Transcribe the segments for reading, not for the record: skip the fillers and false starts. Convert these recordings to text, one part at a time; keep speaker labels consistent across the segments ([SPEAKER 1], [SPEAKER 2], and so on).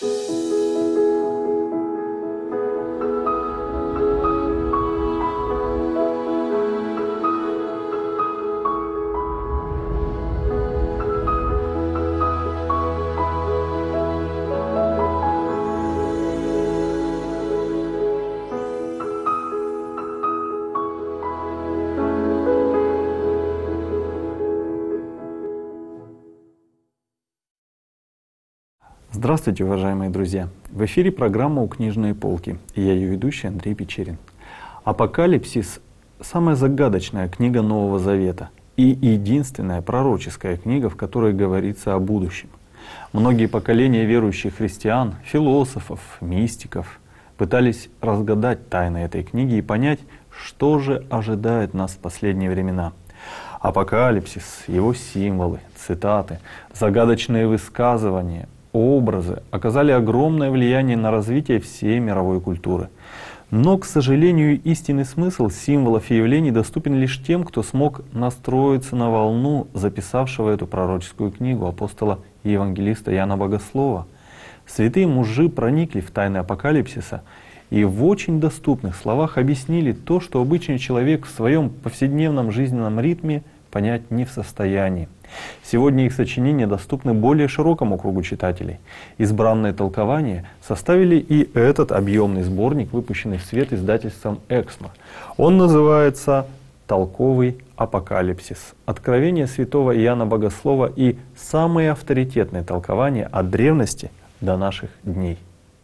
[SPEAKER 1] Здравствуйте, уважаемые друзья! В эфире программа «У книжной полки» и я ее ведущий Андрей Печерин. Апокалипсис — самая загадочная книга Нового Завета и единственная пророческая книга, в которой говорится о будущем. Многие поколения верующих христиан, философов, мистиков пытались разгадать тайны этой книги и понять, что же ожидает нас в последние времена. Апокалипсис, его символы, цитаты, загадочные высказывания, образы оказали огромное влияние на развитие всей мировой культуры. Но, к сожалению, истинный смысл символов и явлений доступен лишь тем, кто смог настроиться на волну записавшего эту пророческую книгу апостола и евангелиста Иоанна Богослова. Святые мужи проникли в тайны апокалипсиса и в очень доступных словах объяснили то, что обычный человек в своем повседневном жизненном ритме понять не в состоянии. Сегодня их сочинения доступны более широкому кругу читателей. Избранные толкования составили и этот объемный сборник, выпущенный в свет издательством «Эксмо». Он называется «Толковый апокалипсис. Откровение святого Иоанна Богослова и самые авторитетные толкования от древности до наших дней».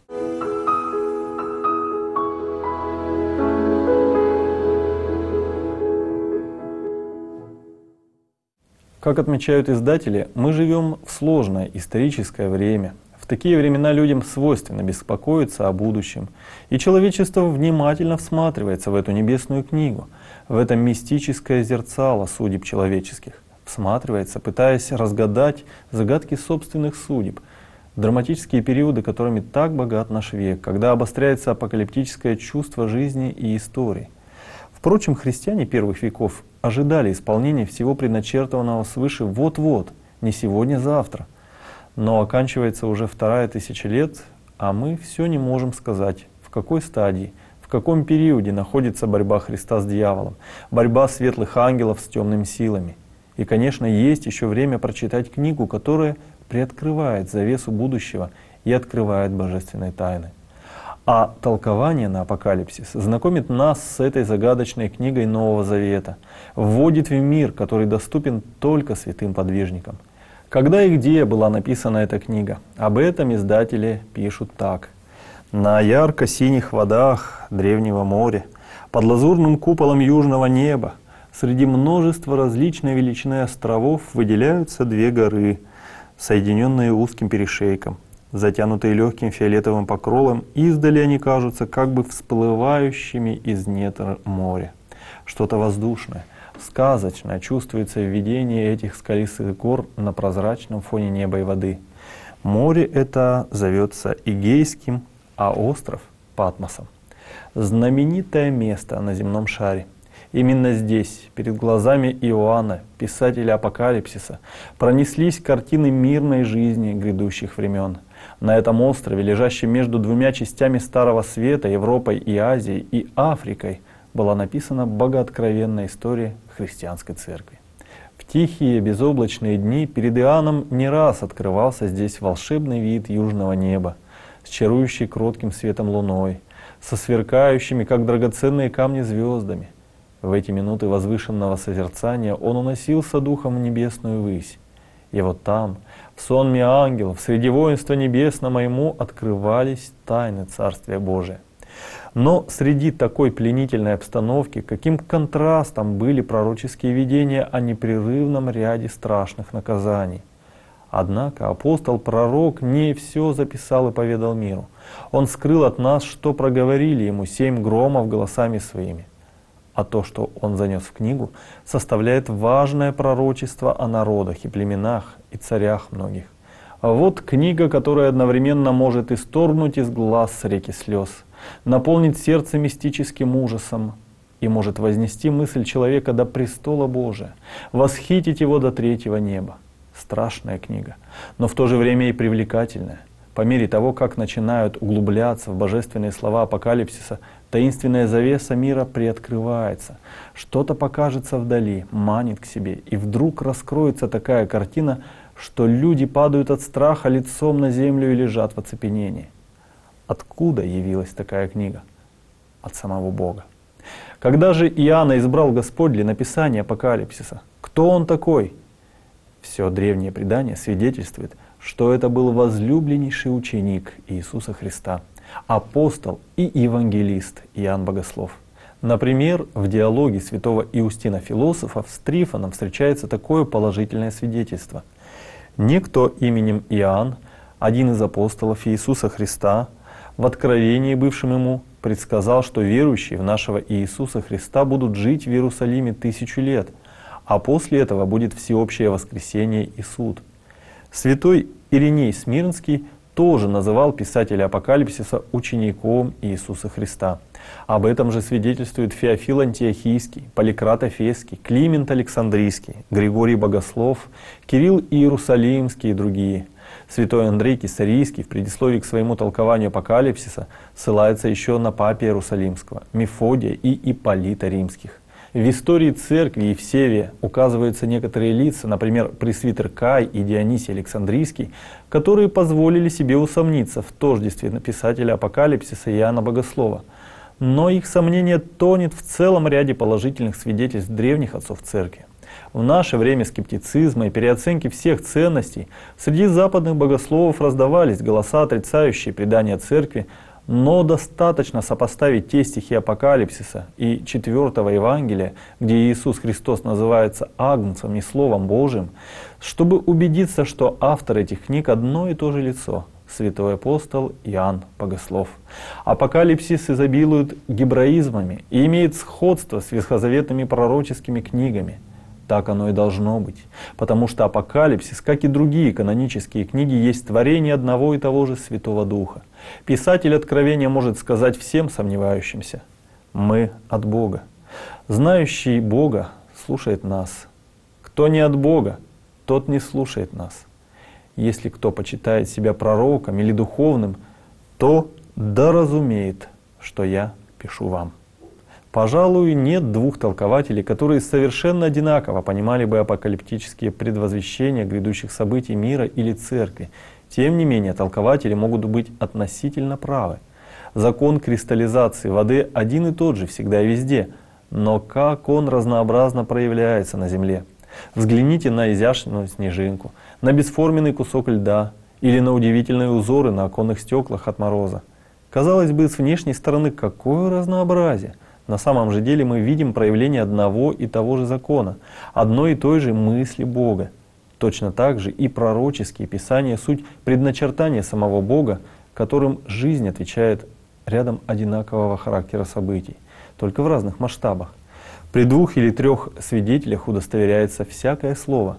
[SPEAKER 1] Как отмечают издатели, мы живем в сложное историческое время. В такие времена людям свойственно беспокоиться о будущем, и человечество внимательно всматривается в эту небесную книгу, в это мистическое зерцало судеб человеческих, всматривается, пытаясь разгадать загадки собственных судеб, драматические периоды, которыми так богат наш век, когда обостряется апокалиптическое чувство жизни и истории. Впрочем, христиане первых веков ожидали исполнения всего предначертанного свыше вот-вот, не сегодня-завтра. Но оканчивается уже 2000 лет, а мы все не можем сказать, в какой стадии, в каком периоде находится борьба Христа с дьяволом, борьба светлых ангелов с темными силами. И, конечно, есть еще время прочитать книгу, которая приоткрывает завесу будущего и открывает божественные тайны. А толкование на апокалипсис знакомит нас с этой загадочной книгой Нового Завета, вводит в мир, который доступен только святым подвижникам. Когда и где была написана эта книга? Об этом издатели пишут так. «На ярко-синих водах древнего моря, под лазурным куполом южного неба, среди множества различной величины островов выделяются две горы, соединенные узким перешейком. Затянутые легким фиолетовым покровом, издали они кажутся как бы всплывающими из недр моря. Что-то воздушное, сказочное чувствуется в видении этих скалистых гор на прозрачном фоне неба и воды. Море это зовется Эгейским, а остров — Патмосом. Знаменитое место на земном шаре. Именно здесь, перед глазами Иоанна, писателя Апокалипсиса, пронеслись картины мирной жизни грядущих времен. На этом острове, лежащем между двумя частями Старого Света, Европой и Азией, и Африкой, была написана богооткровенная история христианской церкви. В тихие безоблачные дни перед Иоанном не раз открывался здесь волшебный вид южного неба, с чарующей кротким светом луной, со сверкающими, как драгоценные камни, звездами. В эти минуты возвышенного созерцания он уносился духом в небесную высь. И вот там, в сонме ангелов, среди воинства небесного ему открывались тайны Царствия Божия. Но среди такой пленительной обстановки, каким контрастом были пророческие видения о непрерывном ряде страшных наказаний. Однако апостол-пророк не все записал и поведал миру. Он скрыл от нас, что проговорили ему 7 громов голосами своими. А то, что он занес в книгу, составляет важное пророчество о народах и племенах и царях многих. А вот книга, которая одновременно может исторгнуть из глаз реки слез, наполнить сердце мистическим ужасом и может вознести мысль человека до престола Божия, восхитить его до третьего неба. Страшная книга, но в то же время и привлекательная. По мере того, как начинают углубляться в божественные слова апокалипсиса, таинственная завеса мира приоткрывается. Что-то покажется вдали, манит к себе, и вдруг раскроется такая картина, что люди падают от страха лицом на землю и лежат в оцепенении. Откуда явилась такая книга? От самого Бога. Когда же Иоанна избрал Господь для написания апокалипсиса? Кто он такой? Все древнее предание свидетельствует, что это был возлюбленнейший ученик Иисуса Христа, апостол и евангелист Иоанн Богослов. Например, в диалоге святого Иустина Философа с Трифоном встречается такое положительное свидетельство. Некто именем Иоанн, один из апостолов Иисуса Христа, в откровении, бывшем ему, предсказал, что верующие в нашего Иисуса Христа будут жить в Иерусалиме 1000 лет, а после этого будет всеобщее воскресение и суд. Святой Ириней Смирнский тоже называл писателя апокалипсиса учеником Иисуса Христа. Об этом же свидетельствуют Феофил Антиохийский, Поликрат Эфесский, Климент Александрийский, Григорий Богослов, Кирилл Иерусалимский и другие. Святой Андрей Кесарийский в предисловии к своему толкованию апокалипсиса ссылается еще на Папе Иерусалимского, Мефодия и Ипполита Римских. В истории церкви Евсевия указываются некоторые лица, например, пресвитер Кай и Дионисий Александрийский, которые позволили себе усомниться в тождестве писателя апокалипсиса Иоанна Богослова. Но их сомнение тонет в целом ряде положительных свидетельств древних отцов церкви. В наше время скептицизма и переоценки всех ценностей среди западных богословов раздавались голоса, отрицающие предания церкви, но достаточно сопоставить те стихи апокалипсиса и 4-го Евангелия, где Иисус Христос называется Агнцем и Словом Божиим, чтобы убедиться, что автор этих книг одно и то же лицо — святой апостол Иоанн Богослов. Апокалипсис изобилует гебраизмами и имеет сходство с ветхозаветными пророческими книгами. Так оно и должно быть, потому что апокалипсис, как и другие канонические книги, есть творение одного и того же Святого Духа. Писатель Откровения может сказать всем сомневающимся: «Мы от Бога». Знающий Бога слушает нас. Кто не от Бога, тот не слушает нас. Если кто почитает себя пророком или духовным, то да разумеет, что я пишу вам. Пожалуй, нет двух толкователей, которые совершенно одинаково понимали бы апокалиптические предвозвещения грядущих событий мира или церкви. Тем не менее, толкователи могут быть относительно правы. Закон кристаллизации воды один и тот же всегда и везде, но как он разнообразно проявляется на Земле. Взгляните на изящную снежинку, на бесформенный кусок льда или на удивительные узоры на оконных стеклах от мороза. Казалось бы, с внешней стороны какое разнообразие! На самом же деле мы видим проявление одного и того же закона, одной и той же мысли Бога. Точно так же и пророческие писания — суть предначертания самого Бога, которым жизнь отвечает рядом одинакового характера событий, только в разных масштабах. При 2 или 3 свидетелях удостоверяется всякое слово.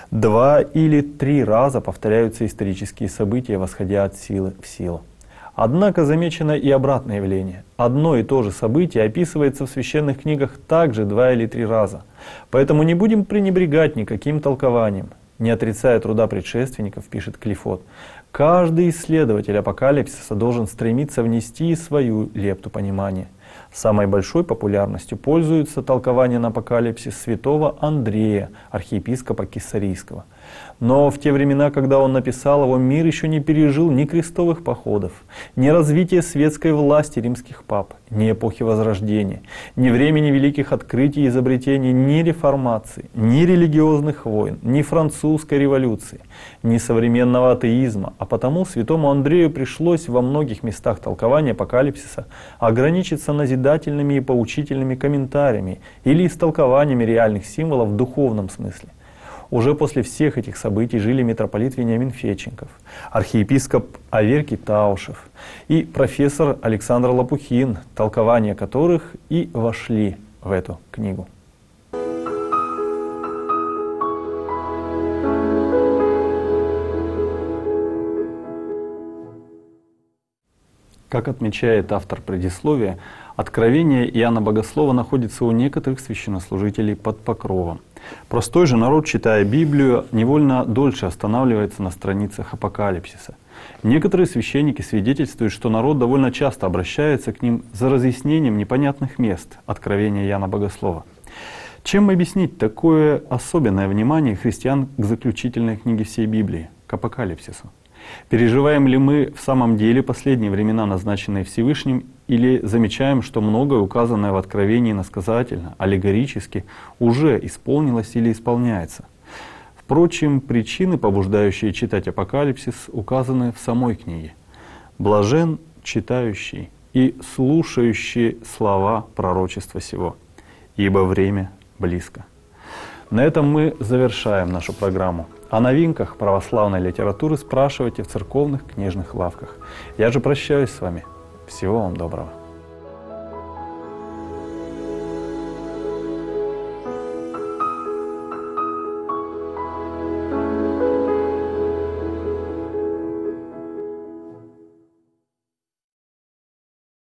[SPEAKER 1] 2 или 3 раза повторяются исторические события, восходя от силы в силу. Однако замечено и обратное явление. Одно и то же событие описывается в священных книгах также 2 или 3 раза. Поэтому не будем пренебрегать никаким толкованием. Не отрицая труда предшественников, пишет Клифот, каждый исследователь апокалипсиса должен стремиться внести свою лепту понимания. Самой большой популярностью пользуется толкование на апокалипсис святого Андрея, архиепископа Кесарийского. Но в те времена, когда он написал его, мир еще не пережил ни крестовых походов, ни развития светской власти римских пап, ни эпохи Возрождения, ни времени великих открытий и изобретений, ни реформации, ни религиозных войн, ни французской революции, ни современного атеизма. А потому святому Андрею пришлось во многих местах толкования апокалипсиса ограничиться назидательными и поучительными комментариями или истолкованиями реальных символов в духовном смысле. Уже после всех этих событий жили митрополит Вениамин Федченков, архиепископ Аверкий Таушев и профессор Александр Лопухин, толкования которых и вошли в эту книгу. Как отмечает автор предисловия, откровение Иоанна Богослова находится у некоторых священнослужителей под покровом. Простой же народ, читая Библию, невольно дольше останавливается на страницах апокалипсиса. Некоторые священники свидетельствуют, что народ довольно часто обращается к ним за разъяснением непонятных мест Откровения Иоанна Богослова. Чем объяснить такое особенное внимание христиан к заключительной книге всей Библии, к Апокалипсису? Переживаем ли мы в самом деле последние времена, назначенные Всевышним, или замечаем, что многое, указанное в Откровении иносказательно, аллегорически, уже исполнилось или исполняется? Впрочем, причины, побуждающие читать Апокалипсис, указаны в самой книге. «Блажен читающий и слушающий слова пророчества сего, ибо время близко». На этом мы завершаем нашу программу. О новинках православной литературы спрашивайте в церковных книжных лавках. Я же прощаюсь с вами. Всего вам доброго.